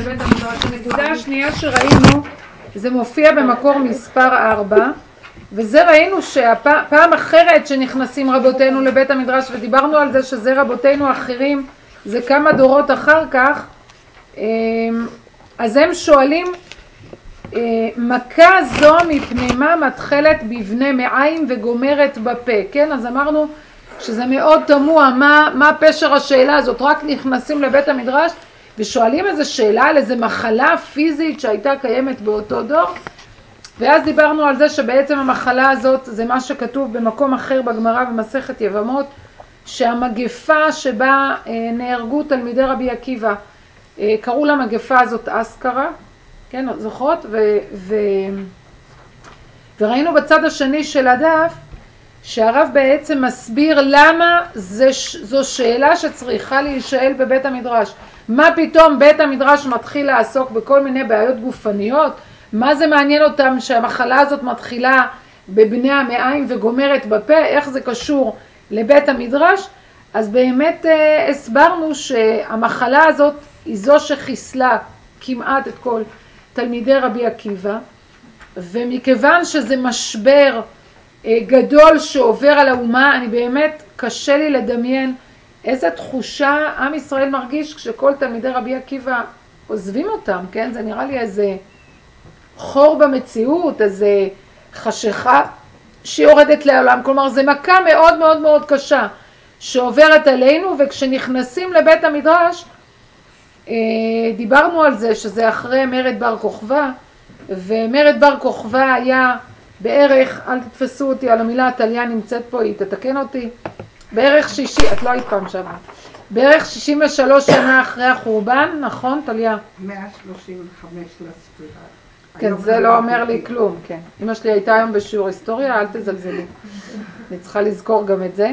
לבית המדרש. הנקודה השנייה שראינו, זה מופיע במקור מספר 4, וזה ראינו שהפעם אחרת שנכנסים רבותינו לבית המדרש, ודיברנו על זה שזה רבותינו האחרים, זה כמה דורות אחר כך, אז הם שואלים, מכה זו מפני מה מתחלת בבני מעיים וגומרת בפה, כן? אז אמרנו שזה מאוד תמוה, מה פשר השאלה הזאת, רק נכנסים לבית המדרש ושואלים איזה שאלה על איזה מחלה פיזית שהייתה קיימת באותו דור, ואז דיברנו על זה שבעצם המחלה הזאת זה מה שכתוב במקום אחר בגמרא במסכת יבמות, שהמגפה שבה נהרגו תלמידי רבי עקיבא, קראו למגפה הזאת אסקרה, כן, זוכרות? וראינו בצד השני של הדף שהרב בעצם מסביר למה זו שאלה שצריכה להישאל בבית המדרש. מה פתאום בית המדרש מתחיל לעסוק בכל מיני בעיות גופניות? מה זה מעניין אותם שהמחלה הזאת מתחילה בבני המעיים וגומרת בפה? איך זה קשור לבית המדרש? אז באמת הסברנו שהמחלה הזאת היא זו שחיסלה כמעט את כל תלמידי רבי עקיבא, ומכיוון שזה משבר גדול שעובר על האומה, אני באמת קשה לי לדמיין איזה תחושה עם ישראל מרגיש כשכל תלמידי רבי עקיבא עוזבים אותם, כן? זה נראה לי איזה חור במציאות, איזה חשיכה שיורדת לעולם, כלומר זה מכה מאוד מאוד מאוד קשה שעוברת עלינו, וכשנכנסים לבית המדרש, דיברנו על זה שזה אחרי מרד בר כוכבא, ומרד בר כוכבא היה בערך, אל תתפסו אותי על המילה, טליה נמצאת פה, היא תתקן אותי, בערך את לא היית פעם שם, בערך 63 שנה אחרי החורבן, נכון טליה? 135 לספירה. כן, זה לא אומר לי כלום, כן. אמא שלי הייתה היום בשיעור היסטוריה, אל תזלזלי. אני צריכה לזכור גם את זה.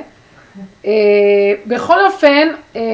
בכל אופן,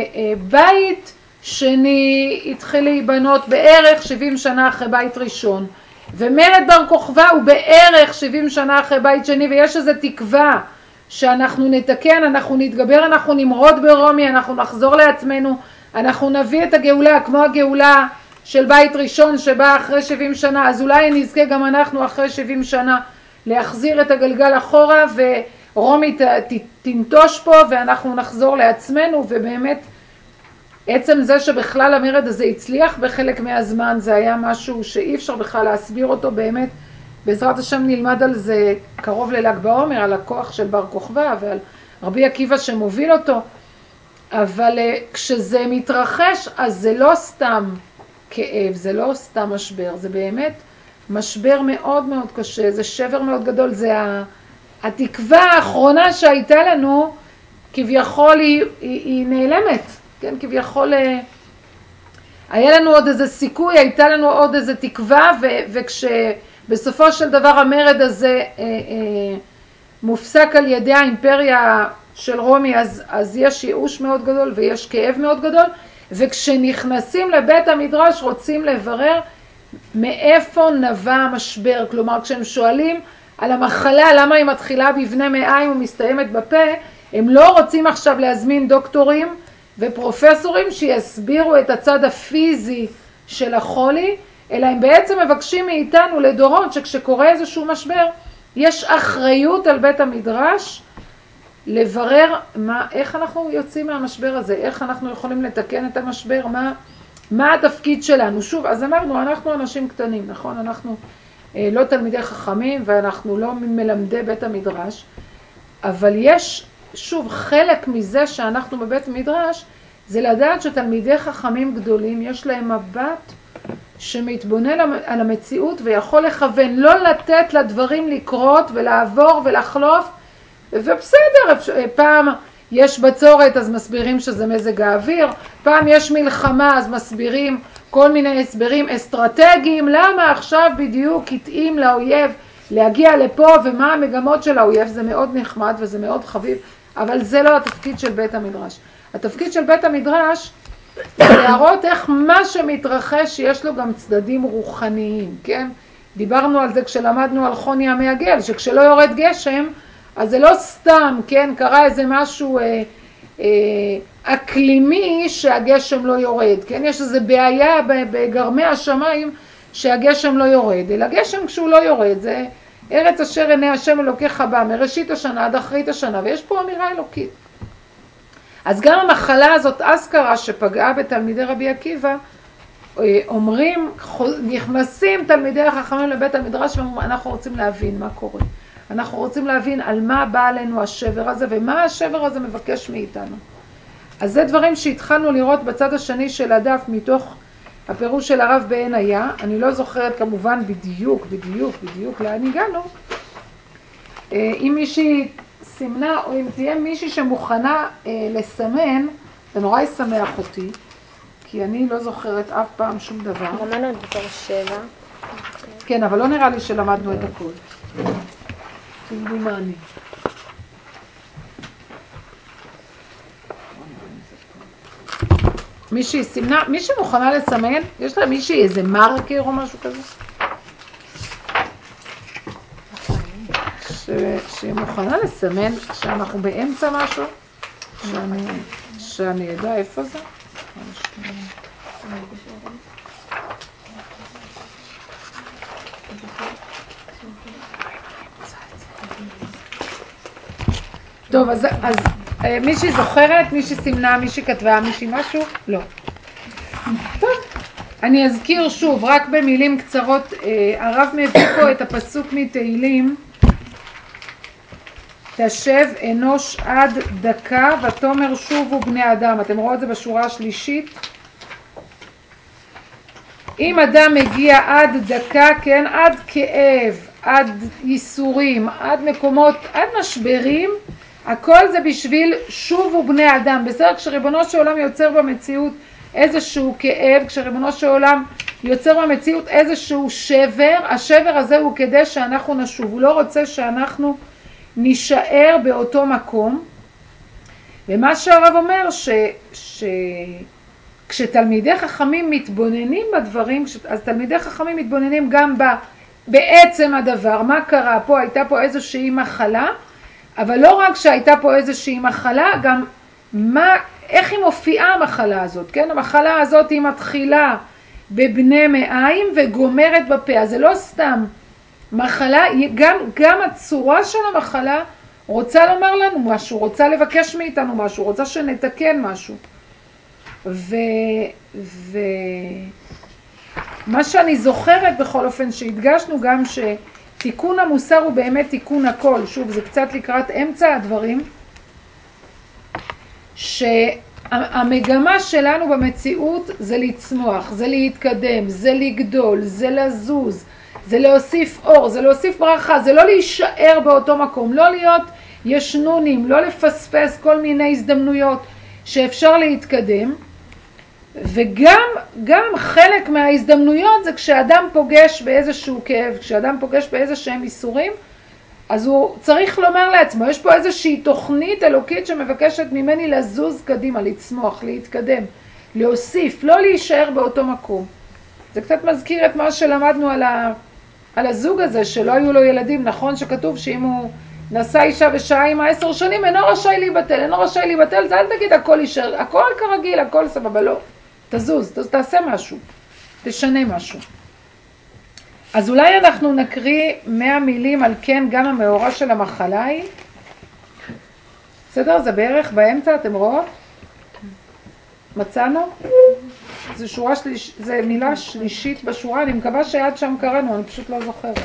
בית שני התחיל להיבנות בערך 70 שנה אחרי בית ראשון, ומרד בר כוכבא הוא בערך 70 שנה אחרי בית שני, ויש איזו תקווה שאנחנו נתקן, אנחנו נתגבר, אנחנו נמרוד ברומי, אנחנו נחזור לעצמנו, אנחנו נביא את הגאולה כמו הגאולה של בית ראשון שבא אחרי 70 שנה, אז אולי נזכה גם אנחנו אחרי 70 שנה להחזיר את הגלגל אחורה, ורומי תנטוש פה ואנחנו נחזור לעצמנו. ובאמת עצם זה שבכלל המרד הזה הצליח בחלק מהזמן, זה היה משהו שאי אפשר בכלל להסביר אותו. באמת בעזרת השם נלמד על זה קרוב לל"ג בעומר, על הכוח של בר כוכבא ועל רבי עקיבא שמוביל אותו. אבל כשזה מתרחש אז זה לא סתם כאב, זה לא סתם משבר, זה באמת משבר מאוד מאוד קשה, זה שבר מאוד גדול, זה התקווה האחרונה שהייתה לנו, כביכול היא נעלמת, כן? כביכול היה לנו עוד איזה סיכוי, הייתה לנו עוד איזה תקווה, וכשבסופו של דבר המרד הזה מופסק על ידי האימפריה של רומי, אז יש ייאוש מאוד גדול ויש כאב מאוד גדול, וכשנכנסים לבית המדרש רוצים לברר מאיפה נבע המשבר. כלומר כשהם שואלים על המחלה, למה היא מתחילה בבני מעיים ומסתיימת בפה, הם לא רוצים עכשיו להזמין דוקטורים ופרופסורים שיסבירו את הצד הפיזי של החולי, אלא הם בעצם מבקשים מאיתנו לדורות שכשקורה איזשהו משבר יש אחריות על בית המדרש לברר איך אנחנו יוצאים מהמשבר הזה, איך אנחנו יכולים לתקן את המשבר, מה התפקיד שלנו. שוב, אז אמרנו, אנחנו אנשים קטנים, נכון? אנחנו לא תלמידי חכמים ואנחנו לא מלמדי בית המדרש, אבל יש, שוב, חלק מזה שאנחנו בבית מדרש, זה לדעת שתלמידי חכמים גדולים יש להם מבט שמתבונן על המציאות ויכול לכוון, לא לתת לדברים לקרות ולעבור ולחלוף, ובסדר, פעם יש בצורת אז מסבירים שזה מזג האוויר, פעם יש מלחמה אז מסבירים כל מיני הסברים אסטרטגיים, למה עכשיו בדיוק התאים לאויב להגיע לפה ומה המגמות של האויב. זה מאוד נחמד וזה מאוד חביב, אבל זה לא התפקיד של בית המדרש. התפקיד של בית המדרש זה להראות איך מה שמתרחש יש לו גם צדדים רוחניים, כן? דיברנו על זה כשלמדנו על חוני המעגל, שכשלא יורד גשם אז זה לא סתם, כן? קרה איזה משהו אקלימי שהגשם לא יורד, כן? יש איזו בעיה בגרמי השמיים שהגשם לא יורד, אלא גשם כשהוא לא יורד, זה ארץ אשר עיני השם אלוקיך בה, מראשית השנה עד אחרית השנה, ויש פה אמירה אלוקית. אז גם המחלה הזאת, אסכרה, שפגעה בתלמידי רבי עקיבא, אומרים, נכנסים תלמידי החכמים לבית המדרש ואומרים, אנחנו רוצים להבין מה קורה. אנחנו רוצים להבין על מה בא עלינו השבר הזה, ומה השבר הזה מבקש מאיתנו. אז זה דברים שהתחלנו לראות בצד השני של הדף, מתוך הפירוש של הרב בעין היה. אני לא זוכרת כמובן בדיוק לאן הגענו. אם מישהי סימנה, או אם תהיה מישהי שמוכנה לסמן, זה נורא ישמח אותי, כי אני לא זוכרת אף פעם שום דבר. למדנו את בתור 7. כן, אבל לא נראה לי שלמדנו את הכל. תראו מה אני. מישהי סימנה, מישהי מוכנה לסמן? יש לה מישהי איזה מרקר או משהו כזה? שהיא מוכנה לסמן שאנחנו באמצע משהו? שאני אדע איפה זה? טוב, אז מישהי זוכרת, מישהי סימנה, מישהי כתבה, מישהי משהו? לא. טוב, אני אזכיר שוב, רק במילים קצרות, הרב מביא פה את הפסוק מתהילים, תשב אנוש עד דקה ותאמר שובו בני אדם. אתם רואים את זה בשורה השלישית? אם אדם מגיע עד דקה, כן, עד כאב, עד ייסורים, עד מקומות, עד משברים, הכל זה בשביל שובו בני אדם. בסדר, כשריבונו של עולם יוצר במציאות איזשהו כאב, כשריבונו של עולם יוצר במציאות איזשהו שבר, השבר הזה הוא כדי שאנחנו נשוב. הוא לא רוצה שאנחנו נשאר באותו מקום. ומה שהרב אומר, כשתלמידי חכמים מתבוננים בדברים, אז תלמידי חכמים מתבוננים גם בעצם הדבר, מה קרה פה, הייתה פה איזושהי מחלה, אבל לא רק שהייתה פה איזושהי מחלה, גם איך היא מופיעה המחלה הזאת, כן? המחלה הזאת היא מתחילה בבני מעיים וגומרת בפה, אז זה לא סתם מחלה, גם הצורה של המחלה רוצה לומר לנו משהו, רוצה לבקש מאיתנו משהו, רוצה שנתקן משהו. מה שאני זוכרת בכל אופן שהדגשנו גם שתיקון המוסר הוא באמת תיקון הכל. שוב, זה קצת לקראת אמצע הדברים, שהמגמה שלנו במציאות זה לצמוח, זה להתקדם, זה לגדול, זה לזוז, זה להוסיף אור, זה להוסיף ברכה, זה לא להישאר באותו מקום, לא להיות ישנונים, לא לפספס כל מיני הזדמנויות שאפשר להתקדם. וגם חלק מההזדמנויות זה כשאדם פוגש באיזשהו כאב, כשאדם פוגש באיזשהם איסורים, אז הוא צריך לומר לעצמו, יש פה איזושהי תוכנית אלוקית שמבקשת ממני לזוז קדימה, לצמוח, להתקדם, להוסיף, לא להישאר באותו מקום. זה קצת מזכיר את מה שלמדנו על הזוג הזה, שלא היו לו ילדים. נכון שכתוב שאם הוא נשא אישה ושעה עם 10 שנים, אינו רשאי להיבטל, זה אל תגיד הכל יישאר, הכל כרגיל, הכל סבבה, לא. תזוז, תעשה משהו, תשנה משהו. אז אולי אנחנו נקריא 100 מילים על כן גם המאורע של המחלה היא. בסדר? זה בערך באמצע, אתם רואות? מצאנו? זה מילה שלישית בשורה, אני מקווה שעד שם קראנו, אני פשוט לא זוכרת.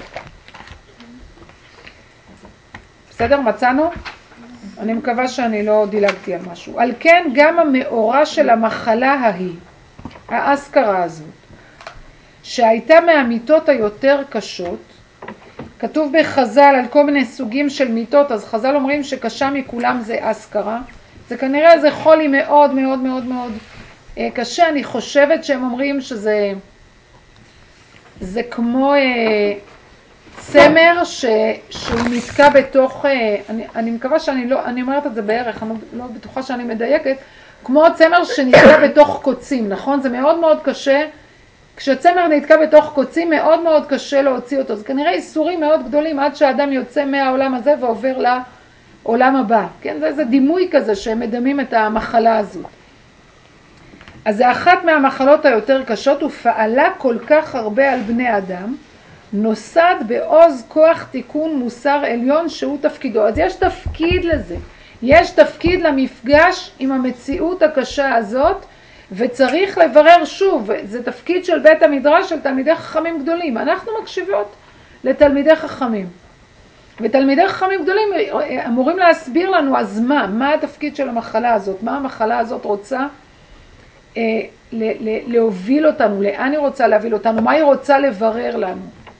בסדר? מצאנו? אני מקווה שאני לא דילגתי על משהו. על כן גם המאורע של המחלה ההיא, האסכרה הזאת, שהייתה מהמיטות היותר קשות, כתוב בחז"ל על כל מיני סוגים של מיטות, אז חז"ל אומרים שקשה מכולם זה אסכרה, זה כנראה זה חולי מאוד מאוד מאוד מאוד קשה. אני חושבת שהם אומרים שזה כמו צמר שהוא נתקע בתוך, אני מקווה אני אומרת את זה בערך, אני לא בטוחה שאני מדייקת, כמו צמר שנתקע בתוך קוצים, נכון? זה מאוד מאוד קשה, כשצמר נתקע בתוך קוצים מאוד מאוד קשה להוציא אותו, זה כנראה איסורים מאוד גדולים עד שהאדם יוצא מהעולם הזה ועובר עולם הבא, כן? זה דימוי כזה שהם מדמים את המחלה הזאת. אז זה אחת מהמחלות היותר קשות, ופעלה כל כך הרבה על בני אדם, נוסד בעוז כוח תיקון מוסר עליון שהוא תפקידו. אז יש תפקיד לזה, יש תפקיד למפגש עם המציאות הקשה הזאת, וצריך לברר שוב, זה תפקיד של בית המדרש, של תלמידי חכמים גדולים. אנחנו מקשיבות לתלמידי חכמים. ותלמידי חכמים גדולים אמורים להסביר לנו, אז מה התפקיד של המחלה הזאת? מה המחלה הזאת רוצה להוביל אותנו? לאן היא רוצה להוביל אותנו? מה היא רוצה לברר לנו?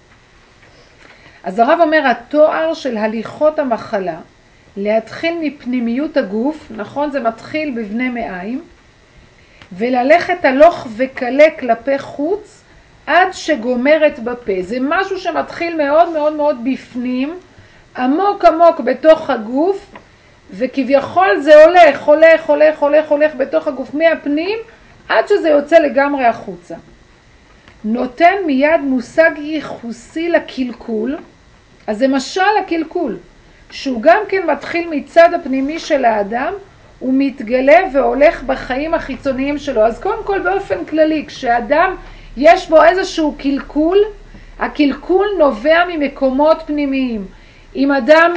אז הרב אומר, התואר של הליכות המחלה, להתחיל מפנימיות הגוף, נכון? זה מתחיל בבני מעיים, וללכת הלוך וקלה כלפי חוץ, עד שגומרת בפה. זה משהו שמתחיל מאוד מאוד מאוד בפנים, עמוק עמוק בתוך הגוף, וכביכול זה הולך בתוך הגוף מהפנים, עד שזה יוצא לגמרי החוצה. נותן מיד מושג ייחוסי לקלקול, אז זה משל הקלקול, שהוא גם כן מתחיל מצד הפנימי של האדם, הוא מתגלה והולך בחיים החיצוניים שלו. אז קודם כל באופן כללי, כשאדם יש בו איזשהו קלקול, הקלקול נובע ממקומות פנימיים. אם אדם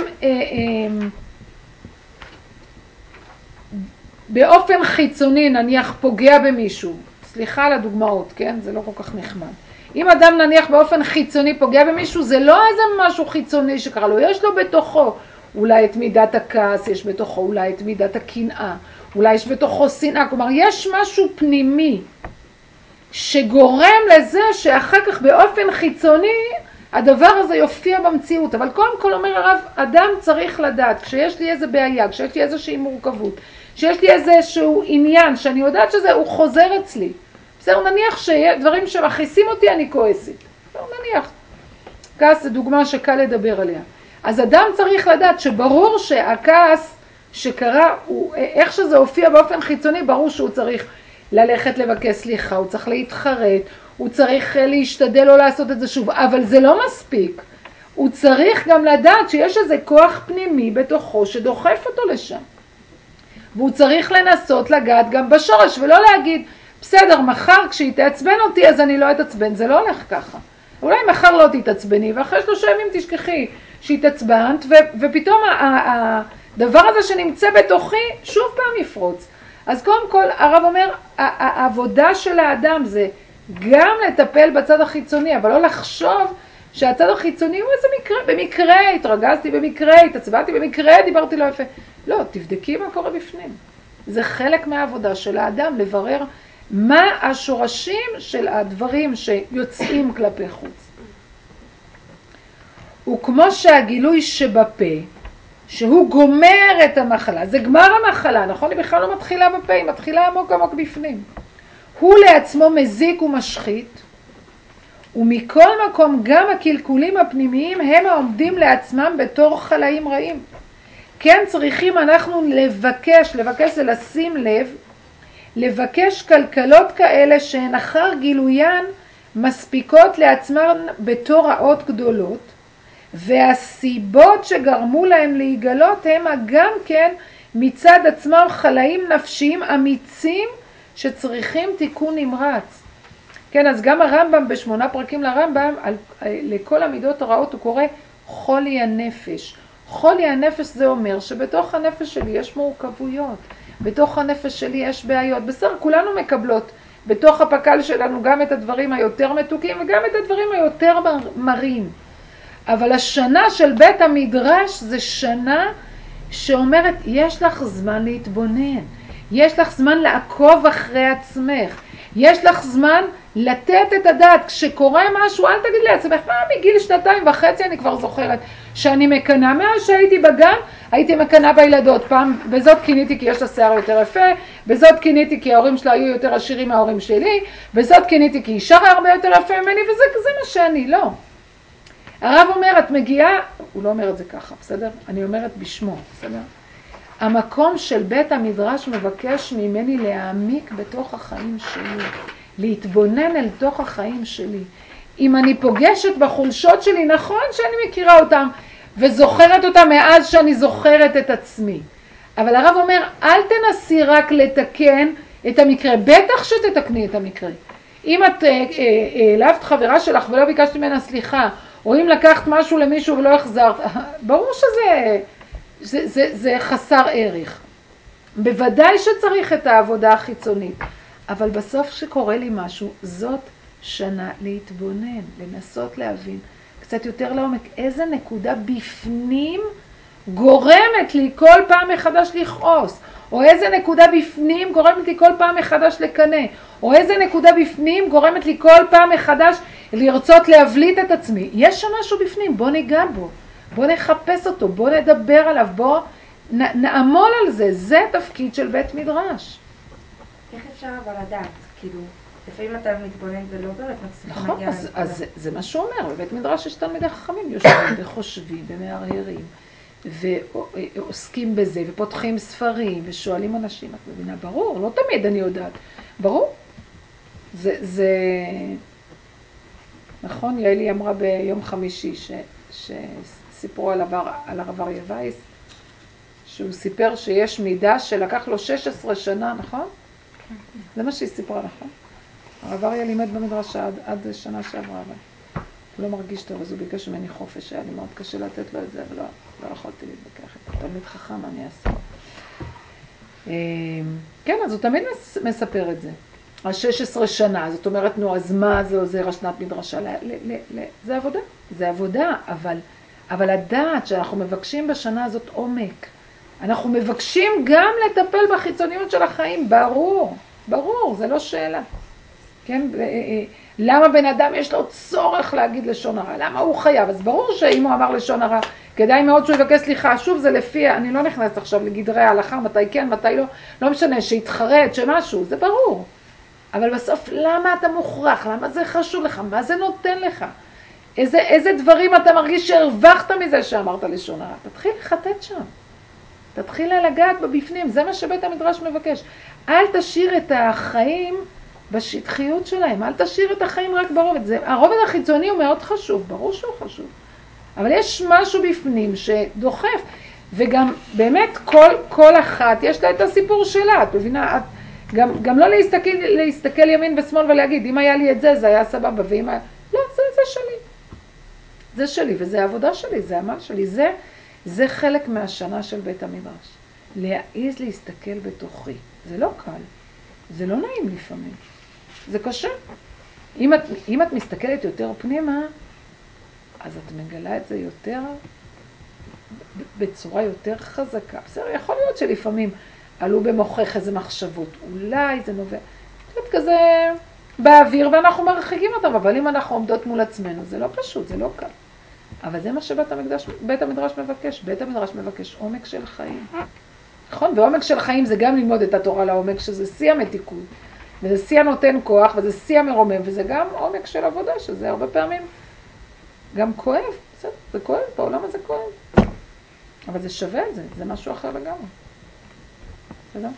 באופן חיצוני נניח פוגע במישהו, סליחה על הדוגמאות, כן? זה לא כל כך נחמד. אם אדם נניח באופן חיצוני פוגע במישהו, זה לא איזה משהו חיצוני שקרה לו, יש לו בתוכו אולי את מידת הכעס, יש בתוכו אולי את מידת הקנאה, אולי יש בתוכו שנאה, כלומר יש משהו פנימי שגורם לזה שאחר כך באופן חיצוני הדבר הזה יופיע במציאות. אבל קודם כל אומר הרב, אדם צריך לדעת, כשיש לי איזה בעיה, כשיש לי איזושהי מורכבות, כשיש לי איזשהו עניין שאני יודעת שזה הוא חוזר אצלי, בסדר, נניח שדברים שמכעיסים אותי אני כועסת, נניח, כעס זה דוגמה שקל לדבר עליה. אז אדם צריך לדעת שברור שהכעס שקרה, איך שזה הופיע באופן חיצוני, ברור שהוא צריך ללכת לבקש סליחה, הוא צריך להתחרט, הוא צריך להשתדל לא לעשות את זה שוב, אבל זה לא מספיק. הוא צריך גם לדעת שיש איזה כוח פנימי בתוכו שדוחף אותו לשם. והוא צריך לנסות לגעת גם בשורש, ולא להגיד, בסדר, מחר כשהיא תעצבן אותי אז אני לא אתעצבן, זה לא הולך ככה. אולי מחר לא תתעצבני, ואחרי 3 ימים תשכחי שהתעצבנת, ופתאום הדבר הזה שנמצא בתוכי שוב פעם יפרוץ. אז קודם כל הרב אומר, העבודה של האדם זה גם לטפל בצד החיצוני, אבל לא לחשוב שהצד החיצוני הוא איזה מקרה, במקרה התרגזתי, במקרה התעצבנתי, במקרה דיברתי לא יפה. לא, תבדקי מה קורה בפנים. זה חלק מהעבודה של האדם, לברר מה השורשים של הדברים שיוצאים כלפי חוץ. וכמו שהגילוי שבפה, שהוא גומר את המחלה, זה גמר המחלה, נכון? היא בכלל לא מתחילה בפה, היא מתחילה עמוק עמוק בפנים. הוא לעצמו מזיק ומשחית, ומכל מקום גם הקלקולים הפנימיים הם העומדים לעצמם בתור חלאים רעים. כן צריכים אנחנו לבקש ולשים לב, לבקש כלכלות כאלה שהן אחר גילוין מספיקות לעצמן בתור רעות גדולות, והסיבות שגרמו להם להיגלות הם גם כן מצד עצמם חלאים נפשיים אמיצים שצריכים תיקון נמרץ. כן, אז גם הרמב"ם ב8 פרקים לרמב"ם, לכל המידות הרעות הוא קורא חולי הנפש. חולי הנפש זה אומר שבתוך הנפש שלי יש מורכבויות, בתוך הנפש שלי יש בעיות. בסדר, כולנו מקבלות בתוך הפקל שלנו גם את הדברים היותר מתוקים וגם את הדברים היותר מרים. אבל השנה של בית המדרש זה שנה שאומרת, יש לך זמן להתבונן, יש לך זמן לעקוב אחרי עצמך, יש לך זמן לתת את הדעת. כשקורה משהו, אל תגיד לעצמך, מה מגיל 2.5 אני כבר זוכרת שאני מקנה. מאז שהייתי בגן, הייתי מקנה בילדות. פעם בזאת קיניתי כי יש לה שיער יותר יפה, בזאת קיניתי כי ההורים שלה היו יותר עשירים מההורים שלי, בזאת קיניתי כי אישה הרבה יותר יפה ממני, וזה מה שאני, לא. הרב אומר, את מגיעה, הוא לא אומר את זה ככה, בסדר? אני אומרת בשמו, בסדר? המקום של בית המדרש מבקש ממני להעמיק בתוך החיים שלי, להתבונן אל תוך החיים שלי. אם אני פוגשת בחולשות שלי, נכון שאני מכירה אותם, וזוכרת אותה מאז שאני זוכרת את עצמי. אבל הרב אומר, אל תנסי רק לתקן את המקרה, בטח שתתקני את המקרה. אם את העלבת חברה שלך ולא ביקשת ממנה סליחה, או אם לקחת משהו למישהו ולא החזרת, ברור שזה חסר ערך. בוודאי שצריך את העבודה החיצונית, אבל בסוף שקורה לי משהו, זאת שנה להתבונן, לנסות להבין קצת יותר לעומק איזה נקודה בפנים גורמת לי כל פעם מחדש לכעוס, או איזה נקודה בפנים גורמת לי כל פעם מחדש לקנא, או איזה נקודה בפנים גורמת לי כל פעם מחדש לרצות להבליט את עצמי. יש שם משהו בפנים, בוא ניגע בו, בוא נחפש אותו, בוא נדבר עליו, בוא נעמול על זה. זה תפקיד של בית מדרש. איך אפשר אבל לדעת? כאילו, לפעמים אתה מתבונן ולא באמת מצליחים נכון, להגיע לנקודה. אז זה מה שהוא אומר, בבית מדרש יש תלמידי חכמים, יושבים וחושבים ומערערים ועוסקים בזה ופותחים ספרים ושואלים אנשים. את מבינה? ברור, לא תמיד אני יודעת. ברור. זה נכון, יעלי אמרה ביום חמישי שסיפרו על הרב אריה וייס, שהוא סיפר שיש מידה שלקח לו 16 שנה, נכון? כן. זה מה שהיא סיפרה, נכון? הרב אריה לימד במדרש עד שנה שעברה, אבל הוא לא מרגיש טוב, אז הוא ביקש ממני חופש, היה לי מאוד קשה לתת לו את זה, אבל לא יכולתי להתווכח את תלמיד חכם, אני אעשה. כן, אז הוא תמיד מספר את זה. ה-16 שנה, זאת אומרת, נו, אז מה זה עוזר השנת מדרשה? זה עבודה, זה עבודה, אבל הדעת שאנחנו מבקשים בשנה הזאת עומק, אנחנו מבקשים גם לטפל בחיצוניות של החיים, ברור, זה לא שאלה. כן? למה בן אדם יש לו צורך להגיד לשון הרע? למה הוא חייב? אז ברור שאם הוא אמר לשון הרע, כדאי מאוד שהוא יבקש סליחה. שוב, זה לפי, אני לא נכנסת עכשיו לגדרי ההלכה, מתי כן, מתי לא, לא משנה, שיתחרט, שמשהו, זה ברור. אבל בסוף, למה אתה מוכרח? למה זה חשוב לך? מה זה נותן לך? איזה דברים אתה מרגיש שהרווחת מזה שאמרת לשון הרע? תתחיל לחטט שם. תתחיל לגעת בבפנים, זה מה שבית המדרש מבקש. אל תשאיר את החיים בשטחיות שלהם, אל תשאיר את החיים רק ברובד. הרובד החיצוני הוא מאוד חשוב, ברור שהוא חשוב. אבל יש משהו בפנים שדוחף, וגם באמת כל אחת יש לה את הסיפור שלה, את מבינה? גם לא להסתכל ימין ושמאל ולהגיד, אם היה לי את זה, זה היה סבבה, ואם היה... לא, זה שלי. זה שלי, וזה העבודה שלי, זה העמל שלי, זה חלק מהשנה של בית המדרש. להעיז להסתכל בתוכי. זה לא קל. זה לא נעים לפעמים. זה קשה. אם את מסתכלת יותר פנימה, אז את מגלה את זה יותר, בצורה יותר חזקה. בסדר, יכול להיות שלפעמים עלו במוחך איזה מחשבות. אולי זה נובע. קצת כזה באוויר ואנחנו מרחיקים אותם, אבל אם אנחנו עומדות מול עצמנו, זה לא פשוט, זה לא קל. אבל זה מה שבית המדרש מבקש. בית המדרש מבקש עומק של חיים. נכון? ועומק של חיים זה גם ללמוד את התורה לעומק, שזה שיא המתיקות, וזה שיא הנותן כוח, וזה שיא המרומם, וזה גם עומק של עבודה, שזה הרבה פעמים גם כואב. בסדר, זה כואב, בעולם הזה כואב. אבל זה שווה את זה, זה משהו אחר לגמרי. בסדר?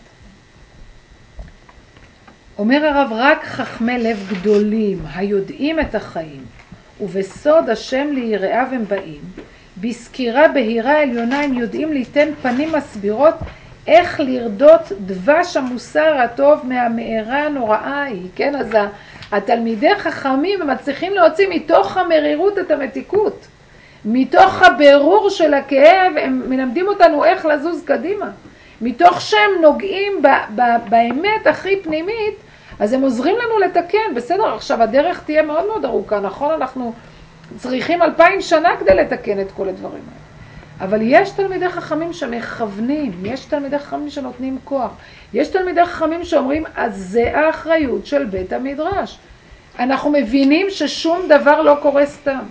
אומר הרב, רק חכמי לב גדולים, היודעים את החיים, ובסוד השם ליראיו הם באים, בסקירה בהירה עליונה הם יודעים ליתן פנים מסבירות איך לרדות דבש המוסר הטוב מהמארה הנוראה היא. כן, אז התלמידי חכמים הם מצליחים להוציא מתוך המרירות את המתיקות. מתוך הבירור של הכאב הם מלמדים אותנו איך לזוז קדימה. מתוך שהם נוגעים באמת הכי פנימית, אז הם עוזרים לנו לתקן. בסדר, עכשיו הדרך תהיה מאוד מאוד ארוכה, נכון? אנחנו צריכים 2000 שנה כדי לתקן את כל הדברים האלה. אבל יש תלמידי חכמים שמכוונים, יש תלמידי חכמים שנותנים כוח, יש תלמידי חכמים שאומרים, אז זה האחריות של בית המדרש. אנחנו מבינים ששום דבר לא קורה סתם.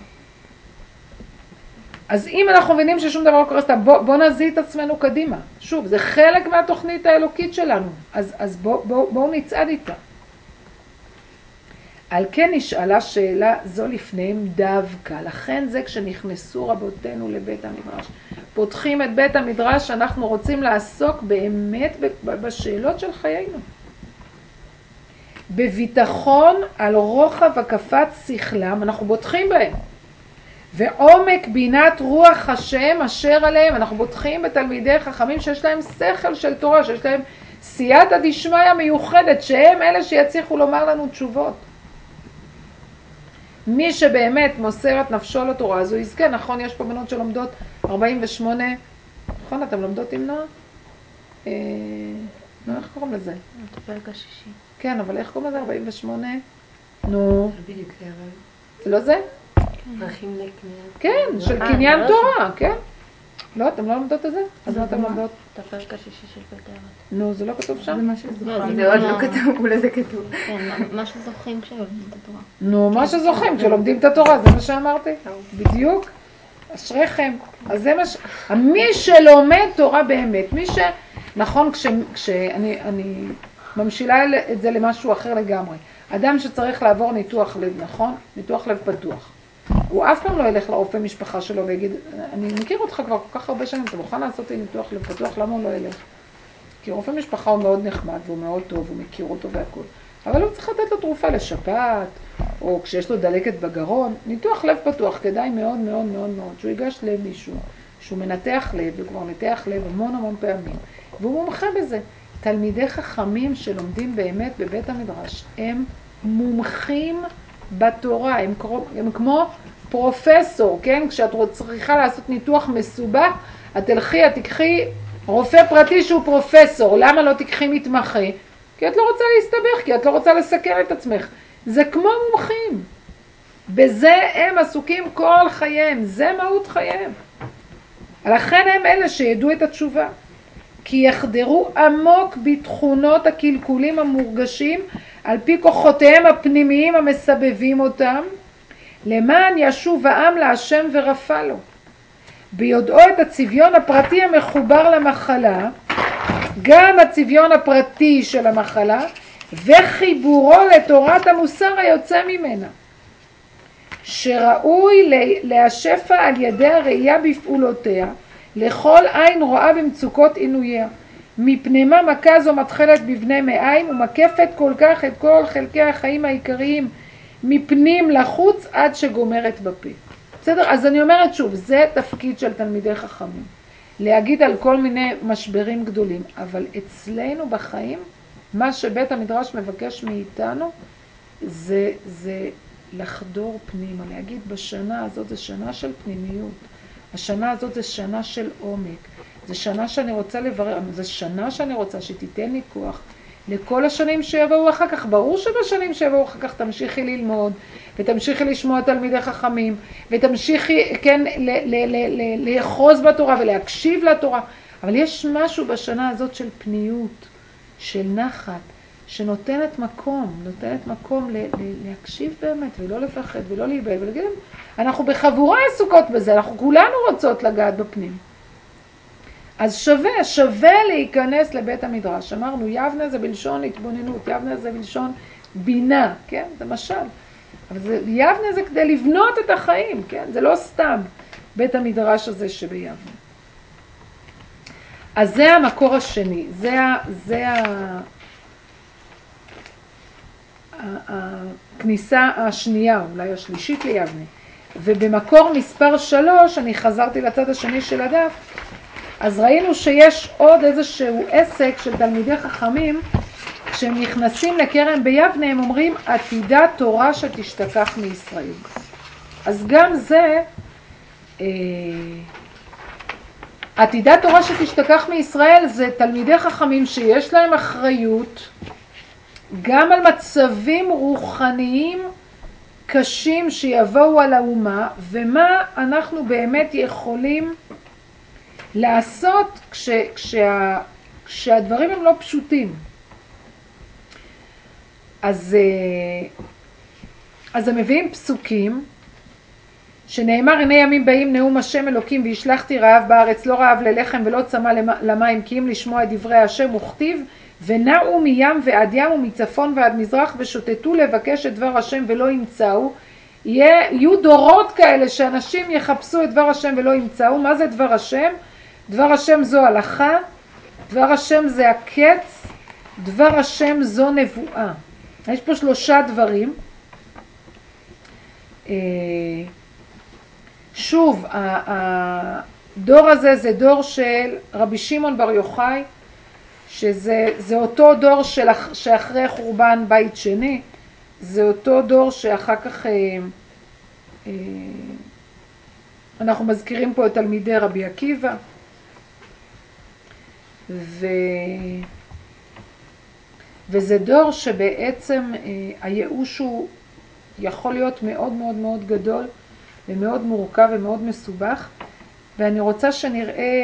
אז אם אנחנו מבינים ששום דבר לא קורה סתם, בוא נזיז את עצמנו קדימה. שוב, זה חלק מהתוכנית האלוקית שלנו, אז בואו נצעד איתה. על כן נשאלה שאלה זו לפניהם דווקא. לכן זה כשנכנסו רבותינו לבית המדרש. פותחים את בית המדרש, אנחנו רוצים לעסוק באמת בשאלות של חיינו. בביטחון על רוחב הקפת שכלם, אנחנו בוטחים בהם. ועומק בינת רוח השם אשר עליהם. אנחנו בוטחים בתלמידי חכמים שיש להם שכל של תורה, שיש להם סייעתא דשמיא מיוחדת, שהם אלה שיצליחו לומר לנו תשובות. מי שבאמת מוסר את נפשו לתורה, אז הוא יזכה. נכון, יש פה בנות שלומדות 48, נכון, אתם לומדות עם נועה? איך קוראים לזה? את הפרק השישי. כן, אבל איך קוראים לזה? 48? נו. בדיוק זה, אבל... זה לא זה? דרכים לקניית. כן, של קניין תורה, כן. לא, אתם לא לומדות את זה? אז מה אתם לומדות? את הפרק השישי של פטרת. נו, זה לא כתוב שם? זה מה שזוכרים. זה עוד לא כתוב, אולי זה כתוב. כן, מה שזוכרים כשלומדים את התורה. נו, מה שזוכרים, כשלומדים את התורה, זה מה שאמרתי. בדיוק. אשריכם. אז זה מה מי שלומד תורה באמת, מי ש... נכון, כשאני ממשילה את זה למשהו אחר לגמרי. אדם שצריך לעבור ניתוח לב, נכון? ניתוח לב פתוח. הוא אף פעם לא ילך לרופא משפחה שלו ויגיד, אני מכיר אותך כבר כל כך הרבה שנים, אתה מוכן לעשות לי ניתוח לב פתוח, למה הוא לא ילך? כי רופא משפחה הוא מאוד נחמד והוא מאוד טוב, הוא מכיר אותו והכל. אבל הוא צריך לתת לו תרופה לשפעת, או כשיש לו דלקת בגרון. ניתוח לב פתוח, כדאי מאוד מאוד מאוד מאוד, שהוא ייגש למישהו, שהוא מנתח לב, וכבר נתח לב המון פעמים, והוא מומחה בזה. תלמידי חכמים שלומדים באמת בבית המדרש, הם מומחים בתורה, הם כמו פרופסור, כן? כשאת צריכה לעשות ניתוח מסובך, את תקחי רופא פרטי שהוא פרופסור. למה לא תקחי מתמחה? כי את לא רוצה להסתבך, כי את לא רוצה לסכן את עצמך. זה כמו מומחים. בזה הם עסוקים כל חייהם, זה מהות חייהם. לכן הם אלה שידעו את התשובה. כי יחדרו עמוק בתכונות הקלקולים המורגשים על פי כוחותיהם הפנימיים המסבבים אותם, למען ישוב העם להשם ורפא לו. ביודעו את הצביון הפרטי המחובר למחלה, גם הצביון הפרטי של המחלה, וחיבורו לתורת המוסר היוצא ממנה, שראוי להשפע על ידי הראייה בפעולותיה, לכל עין רואה במצוקות עינויה, מפני מה מכה זו מתחלת בבני מאיים, ומקפת כל כך את כל חלקי החיים העיקריים, מפנים לחוץ עד שגומרת בפה. בסדר? אז אני אומרת שוב, זה תפקיד של תלמידי חכמים. להגיד על כל מיני משברים גדולים, אבל אצלנו בחיים, מה שבית המדרש מבקש מאיתנו, זה לחדור פנימה, להגיד בשנה הזאת זה שנה של פנימיות, השנה הזאת זה שנה של עומק, זה שנה שאני רוצה לברר, זה שנה שאני רוצה שתיתן לי כוח לכל השנים שיבואו אחר כך. ברור שבשנים שיבואו אחר כך תמשיכי ללמוד, ותמשיכי לשמוע תלמידי חכמים, ותמשיכי, כן, לאחוז בתורה ולהקשיב לתורה. אבל יש משהו בשנה הזאת של פניות, של נחת, שנותנת מקום להקשיב באמת, ולא לפחד, ולא להיבהל, ולהגיד, אנחנו בחבורה עסוקות בזה, אנחנו כולנו רוצות לגעת בפנים. אז שווה להיכנס לבית המדרש. אמרנו, יבנה זה בלשון התבוננות, יבנה זה בלשון בינה, כן? זה משל. אבל יבנה זה כדי לבנות את החיים, כן? זה לא סתם בית המדרש הזה שביבנה. אז זה המקור השני, זה הכניסה השנייה, אולי השלישית ליבנה. ובמקור מספר 3, אני חזרתי לצד השני של הדף, אז ראינו שיש עוד איזשהו עסק של תלמידי חכמים, כשהם נכנסים לכרם ביבנה, הם אומרים, עתידה תורה שתשתכח מישראל. אז גם זה, עתידה תורה שתשתכח מישראל, זה תלמידי חכמים שיש להם אחריות, גם על מצבים רוחניים קשים שיבואו על האומה, ומה אנחנו באמת יכולים לעשות כשהדברים הם לא פשוטים. אז הם מביאים פסוקים שנאמר, הנה ימים באים נאום השם אלוקים והשלחתי רעב בארץ, לא רעב ללחם ולא צמא למים, כי אם לשמוע דברי השם, וכתיב ונעו מים ועד ים ומצפון ועד מזרח ושוטטו לבקש את דבר השם ולא ימצאו. יהיו דורות כאלה שאנשים יחפשו את דבר השם ולא ימצאו. מה זה דבר השם? דבר השם זו הלכה, דבר השם זה הקץ, דבר השם זו נבואה. יש פה 3 דברים. שוב, הדור הזה זה דור של רבי שמעון בר יוחאי, שזה אותו דור שאחרי חורבן בית שני, זה אותו דור שאחר כך אנחנו מזכירים פה את תלמידי רבי עקיבא, וזה דור שבעצם הייאוש הוא יכול להיות מאוד מאוד מאוד גדול ומאוד מורכב ומאוד מסובך, ואני רוצה שנראה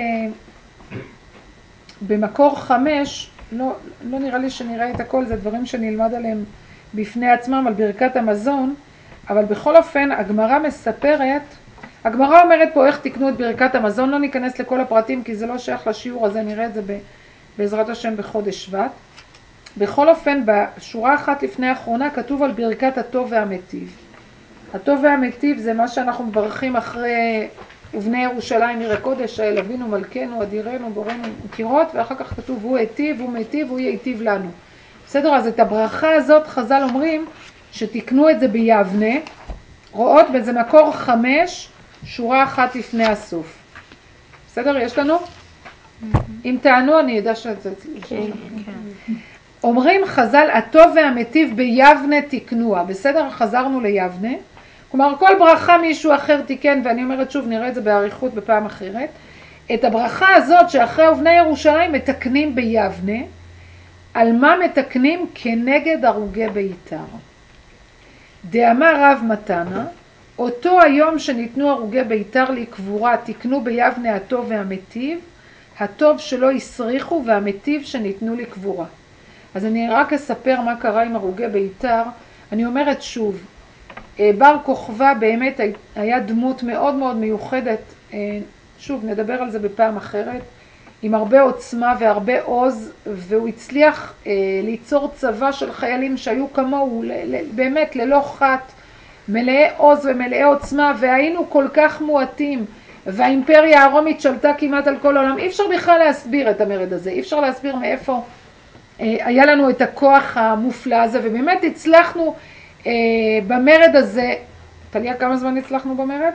במקור 5, לא נראה לי שנראה את הכל, זה דברים שנלמד עליהם בפני עצמם, על ברכת המזון, אבל בכל אופן הגמרא מספרת, הגמרא אומרת פה איך תקנו את ברכת המזון, לא ניכנס לכל הפרטים כי זה לא שייך לשיעור הזה, נראה את זה בעזרת השם בחודש שבט. בכל אופן בשורה אחת לפני האחרונה כתוב על ברכת הטוב והמיטיב. הטוב והמיטיב זה מה שאנחנו מברכים אחרי ובני ירושלים עיר הקודש, האל אבינו מלכנו אדירנו בורנו קירות, ואחר כך כתוב הוא היטיב, הוא מיטיב, הוא ייטיב לנו. בסדר, אז את הברכה הזאת חז"ל אומרים שתקנו את זה ביבנה, רואות בזה מקור 5, שורה אחת לפני הסוף. בסדר, יש לנו? אם תענו אני יודע שזה אצלי. אומרים חז"ל הטוב והמיטיב ביבנה תקנוה, בסדר? חזרנו ליבנה. כלומר, כל ברכה מישהו אחר תיקן, ואני אומרת שוב, נראה את זה בעריכות בפעם אחרת. את הברכה הזאת שאחרי ובני ירושלים מתקנים ביבנה, על מה מתקנים? כנגד הרוגי ביתר. דאמר רב מתנה, אותו היום שניתנו הרוגי ביתר לקבורה, תקנו ביבנה הטוב והמיטיב, הטוב שלא יסריחו והמיטיב שניתנו לקבורה. אז אני רק אספר מה קרה עם הרוגי ביתר. אני אומרת שוב, בר כוכבא באמת היה דמות מאוד מאוד מיוחדת, שוב נדבר על זה בפעם אחרת, עם הרבה עוצמה והרבה עוז, והוא הצליח ליצור צבא של חיילים שהיו כמוהו, באמת ללא חת, מלאי עוז ומלאי עוצמה, והיינו כל כך מועטים, והאימפריה הרומית שלטה כמעט על כל העולם. אי אפשר בכלל להסביר את המרד הזה, אי אפשר להסביר מאיפה היה לנו את הכוח המופלא הזה, ובאמת הצלחנו במרד הזה. תליה, כמה זמן הצלחנו במרד?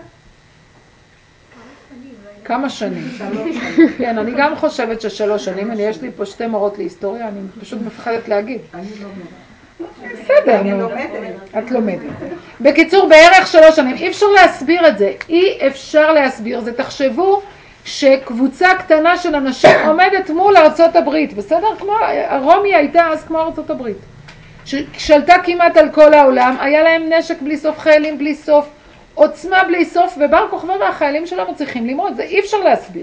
כמה שנים? 3 שנים. כן, אני גם חושבת ש3 שנים, יש לי פה 2 מורות להיסטוריה, אני פשוט מפחדת להגיד. אני לא מבינה. בסדר, אני נו. לומדת. את לומדת. בקיצור, בערך 3 שנים. אי אפשר להסביר את זה. אי אפשר להסביר זה. תחשבו שקבוצה קטנה של אנשים עומדת מול ארצות הברית. בסדר? כמו, רומי הייתה אז כמו ארצות הברית. ששלטה כמעט על כל העולם. היה להם נשק בלי סוף, חיילים בלי סוף, עוצמה בלי סוף, ובר כוכבא והחיילים שלנו צריכים למרוד. זה אי אפשר להסביר.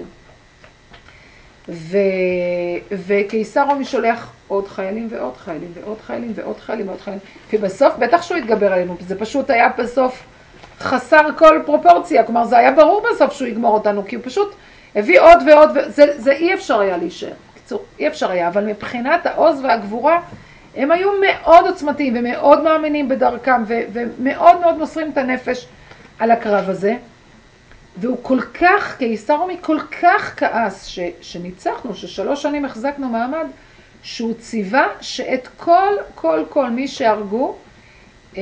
וקיסר רומי שולח עוד חיילים ועוד חיילים ועוד חיילים ועוד חיילים ועוד חיילים, ובסוף בטח שהוא יתגבר עלינו, זה פשוט היה בסוף חסר כל פרופורציה, כלומר זה היה ברור בסוף שהוא יגמור אותנו, כי הוא פשוט הביא עוד ועוד, זה אי אפשר היה להישאר, קיצור, אי אפשר היה, אבל מבחינת העוז והגבורה, הם היו מאוד עוצמתיים ומאוד מאמינים בדרכם, ומאוד מאוד מוסרים את הנפש על הקרב הזה, והוא כל כך, קיסר רומי כל כך כעס שניצחנו, ש3 שנים החזקנו מעמד, שהוא ציווה שאת כל מי שהרגו, לא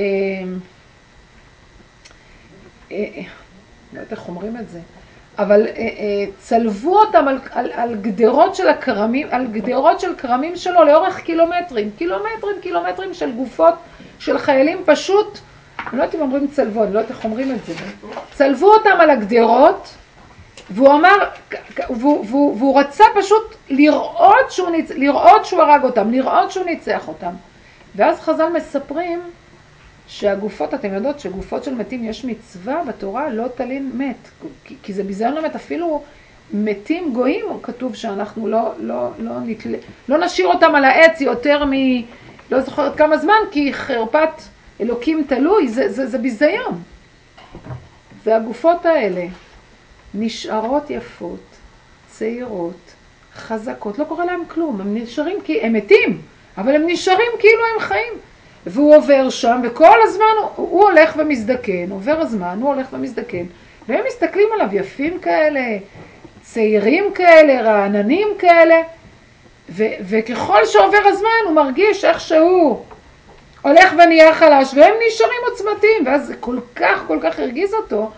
יודעת איך אומרים את זה, אבל צלבו אותם על גדרות של הכרמים, על גדרות של כרמים שלו לאורך קילומטרים של גופות של חיילים פשוט, אני לא יודעת אם אומרים צלבו, אני לא יודעת איך אומרים את זה. צלבו אותם על הגדרות, והוא אמר, והוא רצה פשוט לראות שהוא הרג אותם, לראות שהוא ניצח אותם. ואז חז"ל מספרים שהגופות, אתם יודעות שגופות של מתים יש מצווה בתורה, לא תלין מת. כי זה ביזיון למת, אפילו מתים גויים, כתוב שאנחנו לא נשאיר אותם על העץ יותר לא זוכרת כמה זמן, כי חרפת אלוקים תלוי, זה ביזיון. והגופות האלה נשארות יפות, צעירות, חזקות, לא קורה להם כלום, הם נשארים כי הם מתים, אבל הם נשארים כאילו הם חיים. והוא עובר שם, וכל הזמן הוא הולך ומזדקן, עובר הזמן, הוא הולך ומזדקן, והם מסתכלים עליו יפים כאלה, צעירים כאלה, רעננים כאלה, וככל שעובר הזמן הוא מרגיש איך שהוא הולך ונהיה חלש, והם נשארים עוצמתיים, ואז זה כל כך הרגיז אותו,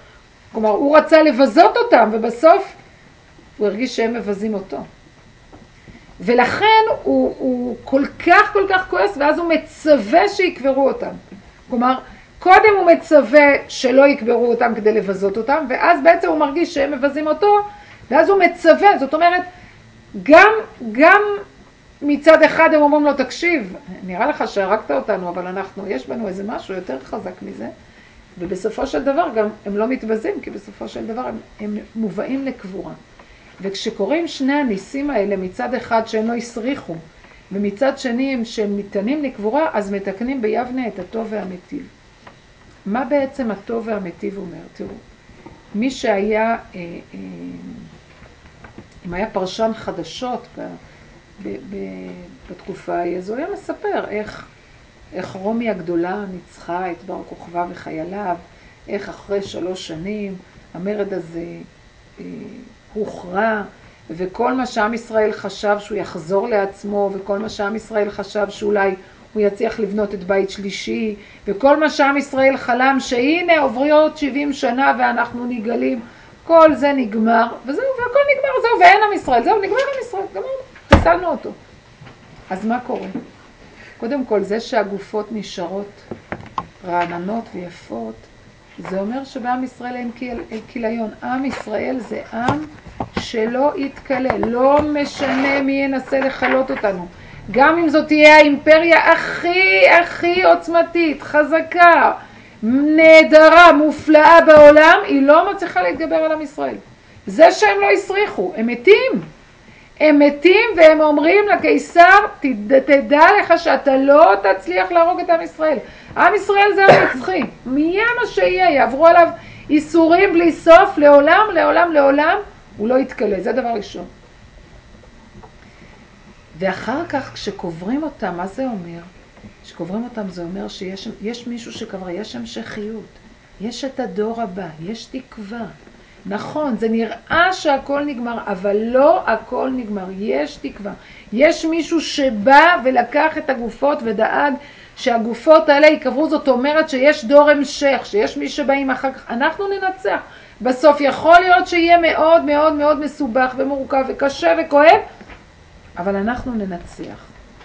כלומר, הוא רצה לבזות אותם, ובסוף הוא הרגיש שהם מבזים אותו. ולכן הוא כל כך כועס, ואז הוא מצווה שיקברו אותם. כלומר, קודם הוא מצווה שלא יקברו אותם כדי לבזות אותם, ואז בעצם הוא מרגיש שהם מבזים אותו, ואז הוא מצווה. זאת אומרת, גם מצד אחד הם אומרים לו, תקשיב, נראה לך שהרגת אותנו, אבל יש בנו איזה משהו יותר חזק מזה, ובסופו של דבר גם הם לא מתבזים, כי בסופו של דבר הם מובאים לקבורה. וכשקוראים שני הניסים האלה, מצד אחד שהם לא יסריחו, ומצד שני שהם ניתנים לקבורה, אז מתקנים ביבנה את הטוב והמטיב. מה בעצם הטוב והמטיב אומר? תראו, מי שהיה, אם היה פרשן חדשות בתקופה ההיא, אז הוא היה מספר איך רומי הגדולה ניצחה את בר כוכבא וחייליו, איך אחרי 3 שנים המרד הזה הוכרע, וכל מה שעם ישראל חשב שהוא יחזור לעצמו, וכל מה שעם ישראל חשב שאולי הוא יצליח לבנות את בית שלישי, וכל מה שעם ישראל חלם שהנה עוברות 70 שנה ואנחנו נגלים, כל זה נגמר, וזהו, והכל נגמר, זהו, ואין עם ישראל, זהו, נגמר עם ישראל, גמרנו, חיסלנו אותו. אז מה קורה? קודם כל, זה שהגופות נשארות רעננות ויפות, זה אומר שבעם ישראל אין כיליון. עם ישראל זה עם שלא יתקלה, לא משנה מי ינסה לחלות אותנו. גם אם זאת תהיה האימפריה הכי עוצמתית, חזקה, נהדרה, מופלאה בעולם, היא לא מצליחה להתגבר על עם ישראל. זה שהם לא יסריחו, הם מתים. הם מתים והם אומרים לקיסר, תדע לך שאתה לא תצליח להרוג את עם ישראל. עם ישראל זה הנצחי, מי מה שיהיה, יעברו עליו איסורים בלי סוף, לעולם, הוא לא יתקלה, זה דבר ראשון. ואחר כך כשקוברים אותם, מה זה אומר? כשקוברים אותם זה אומר שיש מישהו שקבר, יש המשכיות, יש את הדור הבא, יש תקווה. נכון, זה נראה שהכל נגמר, אבל לא הכל נגמר, יש תקווה. יש מישהו שבא ולקח את הגופות ודאג שהגופות האלה יקברו, זאת אומרת שיש דור המשך, שיש מי שבאים אחר כך, אנחנו ננצח. בסוף יכול להיות שיהיה מאוד מאוד מאוד מסובך ומורכב וקשה וכואב, אבל אנחנו ננצח.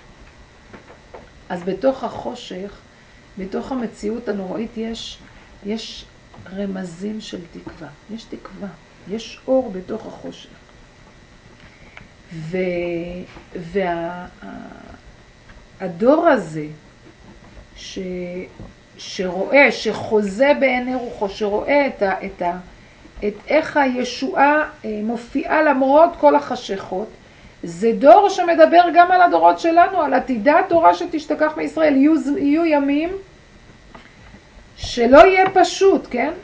אז בתוך החושך, בתוך המציאות הנוראית יש רמזים של תקווה. יש תקווה, יש אור בתוך החושך. והדור הזה שרואה, שחוזה בעיני רוחו, שרואה את איך הישועה מופיעה למרות כל החשכות, זה דור שמדבר גם על הדורות שלנו, על עתידה התורה שתשתכח מישראל. יהיו ימים שלא יהיה פשוט, כן?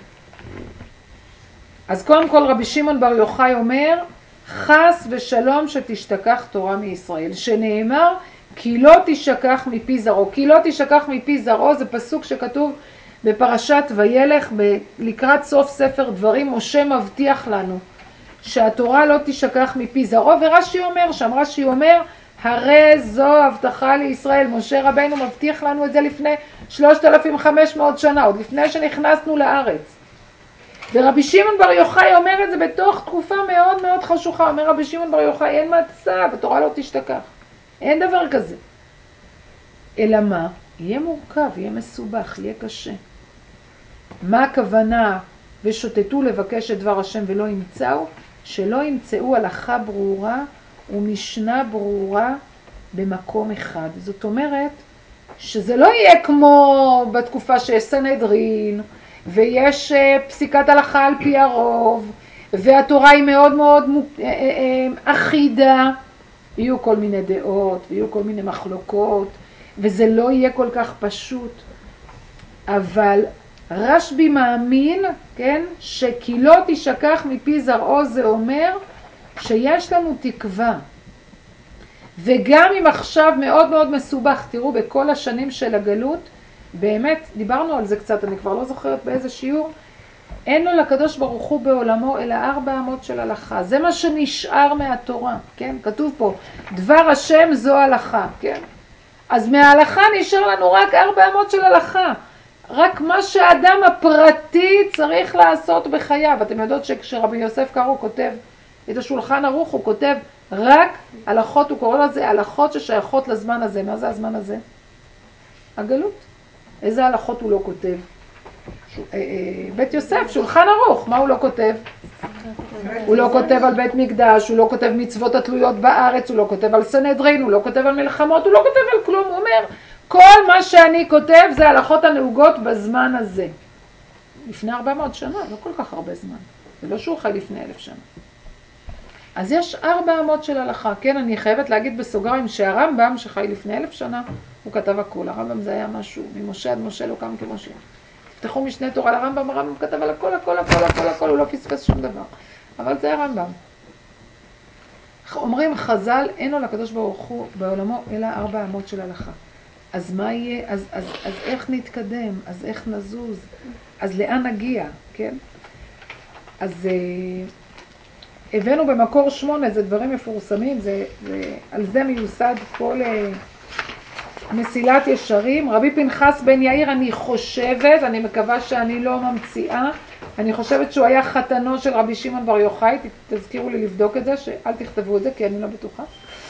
אז קודם כל רבי שמעון בר יוחאי אומר, חס ושלום שתשתכח תורה מישראל, שנאמר כי לא תשכח מפי זרעו. כי לא תשכח מפי זרעו זה פסוק שכתוב בפרשת וילך, לקראת סוף ספר דברים. משה מבטיח לנו שהתורה לא תשכח מפי זרעו, ורש"י אומר שם, רש"י אומר, הרי זו הבטחה לישראל. משה רבנו מבטיח לנו את זה לפני 3,500 שנה, עוד לפני שנכנסנו לארץ. ורבי שמעון בר יוחאי אומר את זה בתוך תקופה מאוד מאוד חשוכה. אומר רבי שמעון בר יוחאי, אין מצב, התורה לא תשתכח. אין דבר כזה. אלא מה? יהיה מורכב, יהיה מסובך, יהיה קשה. מה הכוונה? ושוטטו לבקש את דבר השם ולא ימצאו? שלא ימצאו הלכה ברורה ומשנה ברורה במקום אחד. זאת אומרת שזה לא יהיה כמו בתקופה שיש סנהדרין ויש פסיקת הלכה על פי הרוב והתורה היא מאוד מאוד אחידה. יהיו כל מיני דעות ויהיו כל מיני מחלוקות וזה לא יהיה כל כך פשוט. אבל רשב"י מאמין, כן, שכי לא תשכח מפי זרעו, זה אומר שיש לנו תקווה. וגם אם עכשיו מאוד מאוד מסובך, תראו בכל השנים של הגלות, באמת דיברנו על זה קצת, אני כבר לא זוכרת באיזה שיעור, אין לו לקדוש ברוך הוא בעולמו אלא 4 אמות של הלכה. זה מה שנשאר מהתורה, כן? כתוב פה, דבר השם זו הלכה, כן? אז מההלכה נשאר לנו רק 4 אמות של הלכה. רק מה שהאדם הפרטי צריך לעשות בחייו. אתם יודעות שכשרבי יוסף קארו כותב את השולחן ערוך, הוא כותב רק הלכות, הוא קורא לזה הלכות ששייכות לזמן הזה. מה זה הזמן הזה? הגלות. איזה הלכות הוא לא כותב? בית יוסף, שולחן ערוך, מה הוא לא כותב? הוא לא כותב על בית מקדש, הוא לא כותב מצוות התלויות בארץ, הוא לא כותב על סנהדרין, הוא לא כותב על מלחמות, הוא לא כותב על כלום. הוא אומר, כל מה שאני כותב זה הלכות הנהוגות בזמן הזה. לפני 400 שנה, לא כל כך הרבה זמן. זה לא שהוא חי לפני 1000 שנה. אז יש 400 של הלכה. כן, אני חייבת להגיד בסוגריים שהרמב"ם שחי לפני 1000 שנה, הוא כתב הכל. הרמב"ם זה היה משהו, ממשה עד משה לא קם כמשה. תפתחו משנה תורה לרמב"ם, הרמב"ם כתב על הכל, הכל, הכל, הכל, הכל, הוא לא פספס שום דבר. אבל זה הרמב"ם. אומרים חז"ל, אין לו לקדוש ברוך הוא בעולמו אלא 400 של הלכה. אז מה יהיה? אז איך נתקדם? אז איך נזוז? אז לאן נגיע? כן? אז הבאנו במקור 8, זה דברים מפורסמים, על זה מיוסד כל מסילת ישרים. רבי פנחס בן יאיר, אני חושבת, אני מקווה שאני לא ממציאה, אני חושבת שהוא היה חתנו של רבי שמעון בר יוחאי, תזכירו לי לבדוק את זה, שאל תכתבו את זה כי אני לא בטוחה.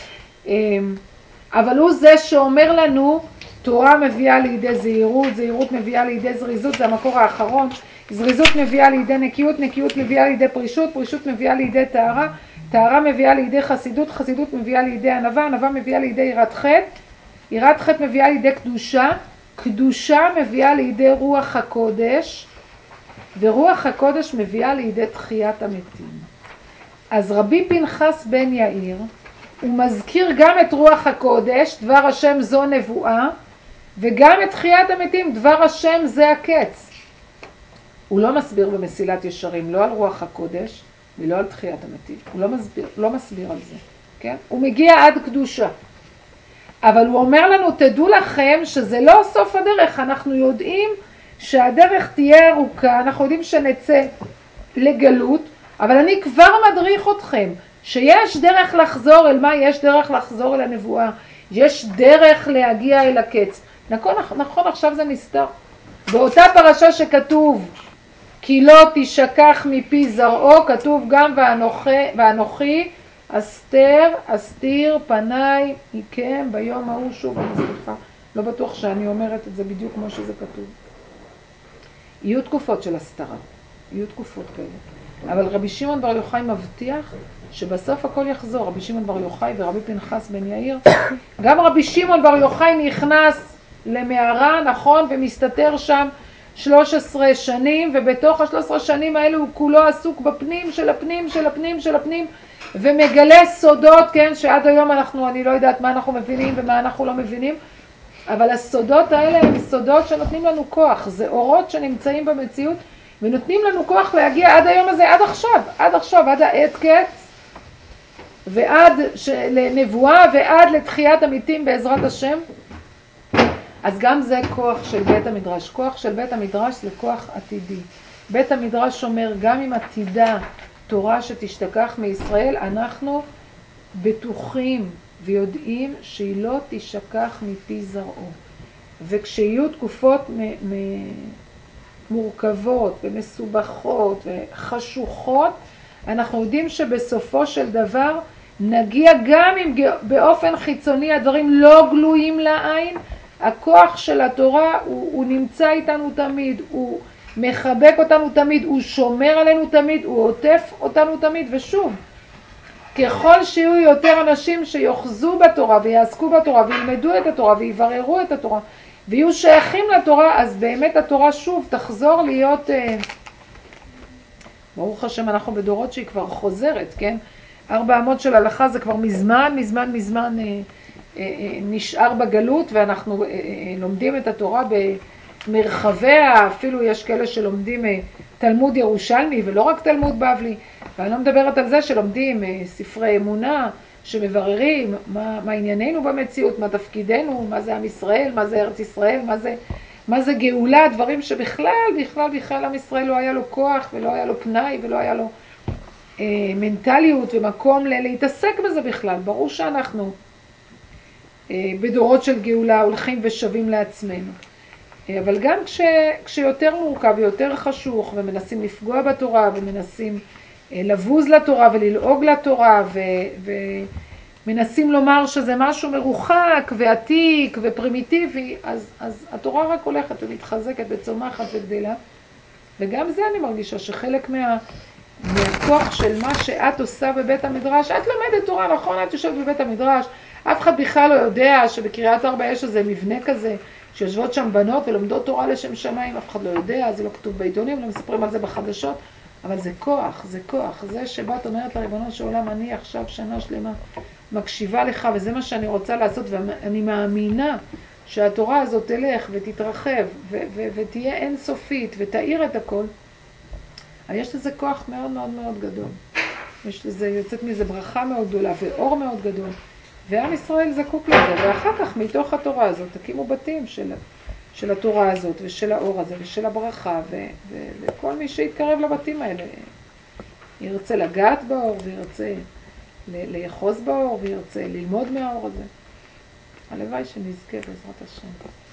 אבל הוא זה שאומר לנו, תורה מביאה לידי זהירות, זהירות מביאה לידי זריזות, זה המקור האחרון. זריזות מביאה לידי נקיות, נקיות מביאה לידי פרישות, פרישות מביאה לידי טהרה, טהרה מביאה לידי חסידות, חסידות מביאה לידי ענווה, ענווה מביאה לידי יראת חטא, יראת חטא מביאה לידי קדושה, קדושה מביאה לידי רוח הקודש, ורוח הקודש מביאה לידי תחיית המתים. אז רבי פנחס בן יאיר, הוא מזכיר גם את רוח הקודש, דבר השם זו נבואה, וגם את תחיית המתים, דבר השם זה הקץ. הוא לא מסביר במסילת ישרים, לא על רוח הקודש, ולא על תחיית המתים. הוא לא מסביר על זה, כן? הוא מגיע עד קדושה. אבל הוא אומר לנו, תדעו לכם שזה לא סוף הדרך, אנחנו יודעים שהדרך תהיה ארוכה, אנחנו יודעים שנצא לגלות, אבל אני כבר מדריך אתכם, שיש דרך לחזור אל מה? יש דרך לחזור אל הנבואה, יש דרך להגיע אל הקץ. נכון, עכשיו זה נסתר. באותה פרשה שכתוב, כי לא תשכח מפי זרעו, כתוב גם ואנוכי אסתיר פניי מכם ביום ההוא. שוב, אני סליחה, לא בטוח שאני אומרת את זה בדיוק כמו שזה כתוב. יהיו תקופות של הסתרה, יהיו תקופות כאלה. אבל רבי שמעון בר יוחאי מבטיח שבסוף הכל יחזור. רבי שמעון בר יוחאי ורבי פנחס בן יאיר. גם רבי שמעון בר יוחאי נכנס למערה, נכון, ומסתתר שם 13 שנים, ובתוך ה-13 שנים האלו הוא כולו עסוק בפנים של הפנים של הפנים של הפנים, ומגלה סודות, כן, שעד היום אני לא יודעת מה אנחנו מבינים ומה אנחנו לא מבינים, אבל הסודות האלה הם סודות שנותנים לנו כוח, זה אורות שנמצאים במציאות, ונותנים לנו כוח להגיע עד היום הזה, עד עכשיו, עד העת קץ, ועד לנבואה, ועד לתחיית המתים בעזרת השם. אז גם זה כוח של בית המדרש. כוח של בית המדרש זה כוח עתידי. בית המדרש אומר, גם אם עתידה תורה שתשתכח מישראל, אנחנו בטוחים ויודעים שהיא לא תשכח מפי זרעו. וכשיהיו תקופות מורכבות ומסובכות וחשוכות, אנחנו יודעים שבסופו של דבר נגיע, גם אם באופן חיצוני הדברים לא גלויים לעין, הכוח של התורה הוא נמצא איתנו תמיד, הוא מחבק אותנו תמיד, הוא שומר עלינו תמיד, הוא עוטף אותנו תמיד. ושוב, ככל שיהיו יותר אנשים שיוחזו בתורה ויעסקו בתורה וילמדו את התורה ויבררו את התורה ויהיו שייכים לתורה, אז באמת התורה שוב תחזור להיות, ברוך השם אנחנו בדורות שהיא כבר חוזרת, כן? 400 של הלכה זה כבר מזמן נשאר בגלות, ואנחנו לומדים את התורה במרחביה, אפילו יש כאלה שלומדים תלמוד ירושלמי ולא רק תלמוד בבלי, ואני לא מדברת על זה שלומדים ספרי אמונה שמבררים מה ענייננו במציאות, מה תפקידנו, מה זה עם ישראל, מה זה ארץ ישראל, מה זה גאולה, דברים שבכלל עם ישראל לא היה לו כוח ולא היה לו פנאי ולא היה לו מנטליות ומקום להתעסק בזה בכלל. ברור שאנחנו בדורות של גאולה הולכים ושווים לעצמנו. אבל גם כשיותר מורכב ויותר חשוך, ומנסים לפגוע בתורה, ומנסים לבוז לתורה וללעוג לתורה, ומנסים לומר שזה משהו מרוחק ועתיק ופרימיטיבי, אז התורה רק הולכת ומתחזקת וצומחת וגדלה. וגם זה אני מרגישה שחלק מהכוח של מה שאת עושה בבית המדרש, את לומדת תורה, נכון? את יושבת בבית המדרש, אף אחד בכלל לא יודע שבקריית ארבע יש איזה מבנה כזה, שיושבות שם בנות ולומדות תורה לשם שמיים, אף אחד לא יודע, זה לא כתוב בעיתונים, לא מספרים על זה בחדשות, אבל זה כוח, זה כוח. זה שבת אומרת לריבונו של עולם, אני עכשיו שנה שלמה מקשיבה לך, וזה מה שאני רוצה לעשות, ואני מאמינה שהתורה הזאת תלך ותתרחב, ותהיה אינסופית, ותאיר את הכל. יש לזה כוח מאוד מאוד מאוד גדול. יוצאת מזה ברכה מאוד גדולה, ואור מאוד גדול. ועם ישראל זקוק לזה, ואחר כך מתוך התורה הזאת תקימו בתים של התורה הזאת, ושל האור הזה, ושל הברכה, וכל מי שיתקרב לבתים האלה ירצה לגעת באור, וירצה לאחוז באור, וירצה ללמוד מהאור הזה. הלוואי שנזכה בעזרת השם.